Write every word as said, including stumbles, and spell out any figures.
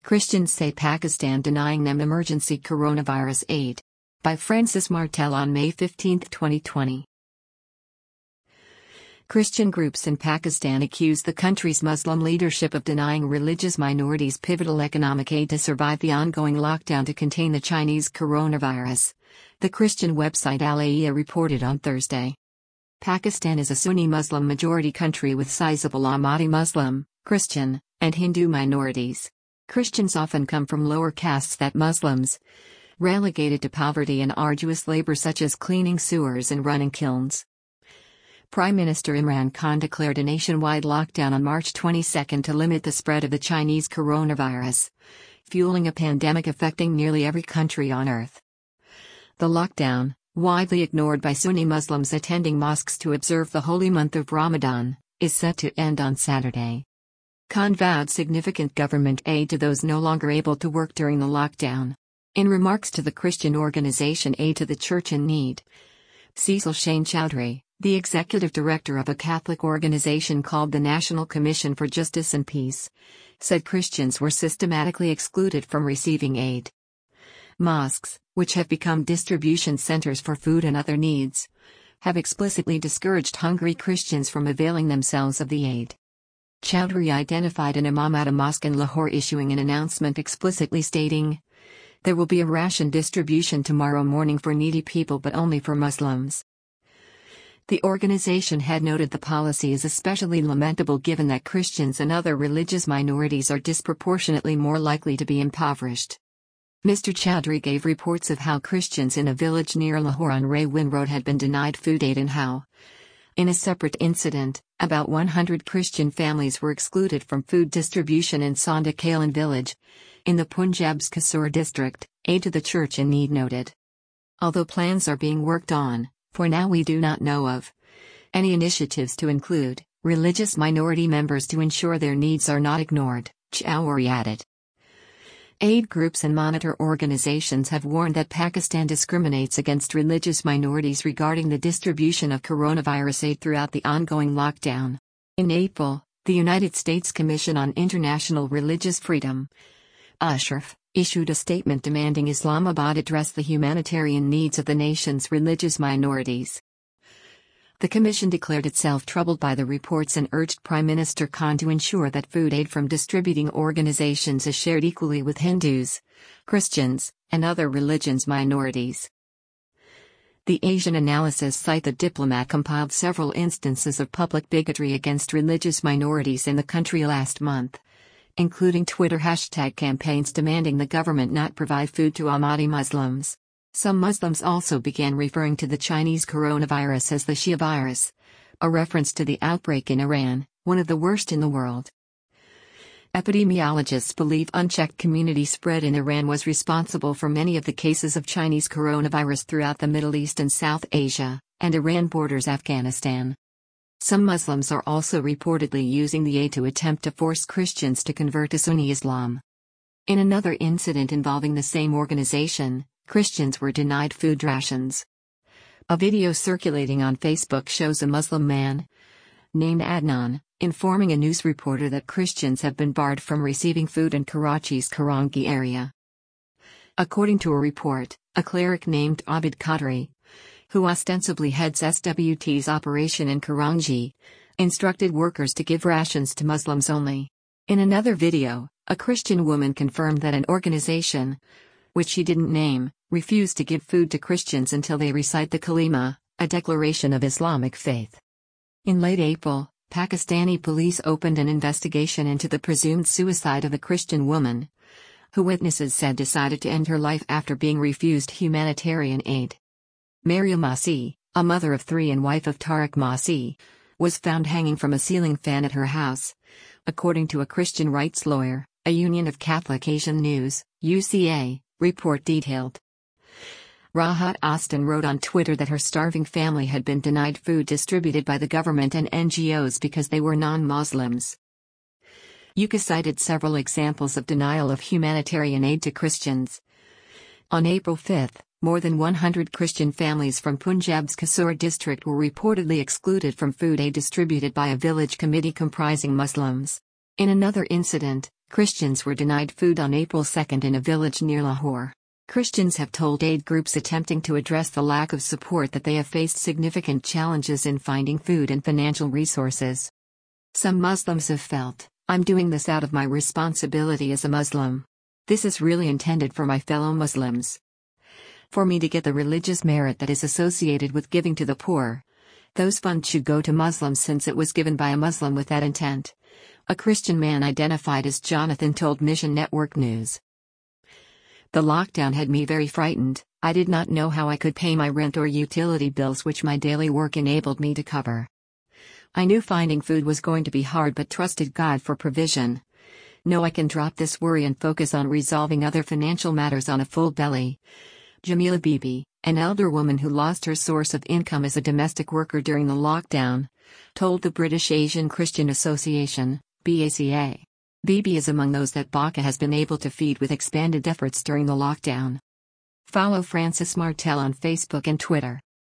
Christians say Pakistan denying them emergency coronavirus aid. By Francis Martel on May fifteenth, twenty twenty. Christian groups in Pakistan accuse the country's Muslim leadership of denying religious minorities pivotal economic aid to survive the ongoing lockdown to contain the Chinese coronavirus. The Christian website Al-Ayya reported on Thursday. Pakistan is a Sunni Muslim majority country with sizable Ahmadi Muslim, Christian, and Hindu minorities. Christians often come from lower castes than Muslims, relegated to poverty and arduous labor such as cleaning sewers and running kilns. Prime Minister Imran Khan declared a nationwide lockdown on March twenty-second to limit the spread of the Chinese coronavirus, fueling a pandemic affecting nearly every country on earth. The lockdown, widely ignored by Sunni Muslims attending mosques to observe the holy month of Ramadan, is set to end on Saturday. Khan vowed significant government aid to those no longer able to work during the lockdown. In remarks to the Christian organization Aid to the Church in Need, Cecil Shane Chowdhury, the executive director of a Catholic organization called the National Commission for Justice and Peace, said Christians were systematically excluded from receiving aid. Mosques, which have become distribution centers for food and other needs, have explicitly discouraged hungry Christians from availing themselves of the aid. Chowdhury identified an imam at a mosque in Lahore issuing an announcement explicitly stating, "There will be a ration distribution tomorrow morning for needy people but only for Muslims." The organization had noted the policy is especially lamentable given that Christians and other religious minorities are disproportionately more likely to be impoverished. Mister Chowdhury gave reports of how Christians in a village near Lahore on Ray Win Road had been denied food aid and how, in a separate incident, about one hundred Christian families were excluded from food distribution in Sonda Kalan village, in the Punjab's Kasur district, Aid to the Church in Need noted. Although plans are being worked on, for now we do not know of any initiatives to include religious minority members to ensure their needs are not ignored, Chowdhury added. Aid groups and monitor organizations have warned that Pakistan discriminates against religious minorities regarding the distribution of coronavirus aid throughout the ongoing lockdown. In April, the United States Commission on International Religious Freedom, Ashraf, issued a statement demanding Islamabad address the humanitarian needs of the nation's religious minorities. The commission declared itself troubled by the reports and urged Prime Minister Khan to ensure that food aid from distributing organizations is shared equally with Hindus, Christians, and other religions minorities. The Asian Analysis site The Diplomat compiled several instances of public bigotry against religious minorities in the country last month, including Twitter hashtag campaigns demanding the government not provide food to Ahmadi Muslims. Some Muslims also began referring to the Chinese coronavirus as the Shia virus, a reference to the outbreak in Iran, one of the worst in the world. Epidemiologists believe unchecked community spread in Iran was responsible for many of the cases of Chinese coronavirus throughout the Middle East and South Asia, and Iran borders Afghanistan. Some Muslims are also reportedly using the aid to attempt to force Christians to convert to Sunni Islam. In another incident involving the same organization, Christians were denied food rations. A video circulating on Facebook shows a Muslim man, named Adnan, informing a news reporter that Christians have been barred from receiving food in Karachi's Karangi area. According to a report, a cleric named Abid Qadri, who ostensibly heads S W T's operation in Karangi, instructed workers to give rations to Muslims only. In another video, a Christian woman confirmed that an organization, which she didn't name, refused to give food to Christians until they recite the Kalima, a declaration of Islamic faith. In late April, Pakistani police opened an investigation into the presumed suicide of a Christian woman, who witnesses said decided to end her life after being refused humanitarian aid. Maryam Masih, a mother of three and wife of Tariq Masih, was found hanging from a ceiling fan at her house, according to a Christian rights lawyer, a Union of Catholic Asian News, U C A, report detailed. Rahat Austin wrote on Twitter that her starving family had been denied food distributed by the government and N G Os because they were non-Muslims. U C A cited several examples of denial of humanitarian aid to Christians. On April fifth, more than one hundred Christian families from Punjab's Kasur district were reportedly excluded from food aid distributed by a village committee comprising Muslims. In another incident, Christians were denied food on April second in a village near Lahore. Christians have told aid groups attempting to address the lack of support that they have faced significant challenges in finding food and financial resources. Some Muslims have felt, "I'm doing this out of my responsibility as a Muslim. This is really intended for my fellow Muslims. For me to get the religious merit that is associated with giving to the poor. Those funds should go to Muslims since it was given by a Muslim with that intent," a Christian man identified as Jonathan told Mission Network News. "The lockdown had me very frightened. I did not know how I could pay my rent or utility bills, which my daily work enabled me to cover. I knew finding food was going to be hard but trusted God for provision. Now I can drop this worry and focus on resolving other financial matters on a full belly." Jamila Bibi, an elder woman who lost her source of income as a domestic worker during the lockdown, told the British Asian Christian Association, B A C A. Bibi is among those that B A C A has been able to feed with expanded efforts during the lockdown. Follow Francis Martel on Facebook and Twitter.